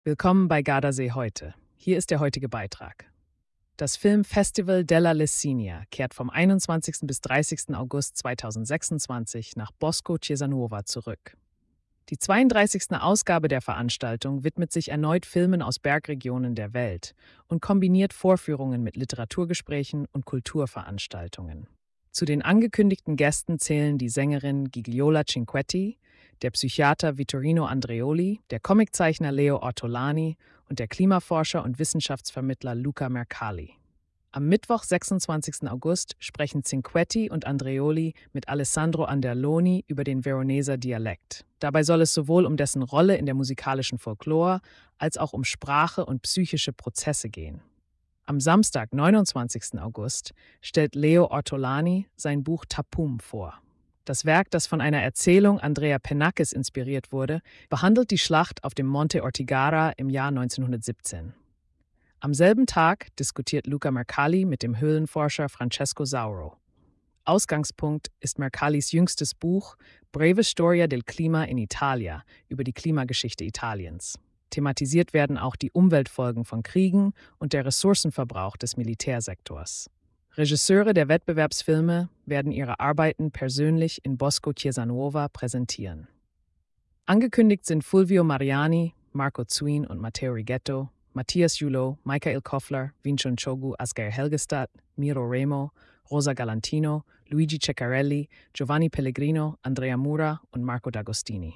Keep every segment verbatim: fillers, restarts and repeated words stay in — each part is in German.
Willkommen bei Gardasee heute. Hier ist der heutige Beitrag. Das Filmfestival della Lessinia kehrt vom einundzwanzigsten bis dreißigsten August zweitausendsechsundzwanzig nach Bosco Ciesanuova zurück. Die zweiunddreißigste Ausgabe der Veranstaltung widmet sich erneut Filmen aus Bergregionen der Welt und kombiniert Vorführungen mit Literaturgesprächen und Kulturveranstaltungen. Zu den angekündigten Gästen zählen die Sängerin Gigliola Cinquetti, der Psychiater Vittorino Andreoli, der Comiczeichner Leo Ortolani und der Klimaforscher und Wissenschaftsvermittler Luca Mercalli. Am Mittwoch, sechsundzwanzigsten August, sprechen Cinquetti und Andreoli mit Alessandro Anderloni über den Veroneser Dialekt. Dabei soll es sowohl um dessen Rolle in der musikalischen Folklore als auch um Sprache und psychische Prozesse gehen. Am Samstag, neunundzwanzigsten August, stellt Leo Ortolani sein Buch Tapum vor. Das Werk, das von einer Erzählung Andrea Pennackes inspiriert wurde, behandelt die Schlacht auf dem Monte Ortigara im Jahr neunzehnhundertsiebzehn. Am selben Tag diskutiert Luca Mercalli mit dem Höhlenforscher Francesco Sauro. Ausgangspunkt ist Mercallis jüngstes Buch Breve Storia del Clima in Italia über die Klimageschichte Italiens. Thematisiert werden auch die Umweltfolgen von Kriegen und der Ressourcenverbrauch des Militärsektors. Regisseure der Wettbewerbsfilme werden ihre Arbeiten persönlich in Bosco Ciesanuova präsentieren. Angekündigt sind Fulvio Mariani, Marco Zuin und Matteo Righetto, Matthias Julot, Michael Koffler, Vincent Chogu, Asger Helgestad, Miro Remo, Rosa Galantino, Luigi Ceccarelli, Giovanni Pellegrino, Andrea Mura und Marco D'Agostini.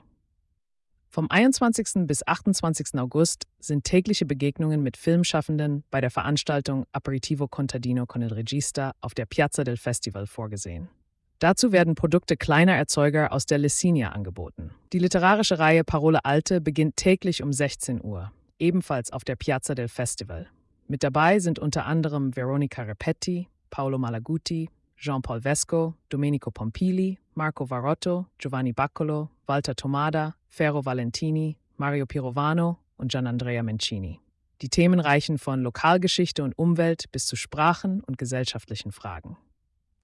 Vom einundzwanzigsten bis achtundzwanzigsten August sind tägliche Begegnungen mit Filmschaffenden bei der Veranstaltung Aperitivo Contadino con il Regista auf der Piazza del Festival vorgesehen. Dazu werden Produkte kleiner Erzeuger aus der Lessinia angeboten. Die literarische Reihe Parole Alte beginnt täglich um sechzehn Uhr, ebenfalls auf der Piazza del Festival. Mit dabei sind unter anderem Veronica Repetti, Paolo Malaguti, Jean-Paul Vesco, Domenico Pompili, Marco Varotto, Giovanni Baccolo, Walter Tomada, Ferro Valentini, Mario Pirovano und Gianandrea Mencini. Die Themen reichen von Lokalgeschichte und Umwelt bis zu Sprachen und gesellschaftlichen Fragen.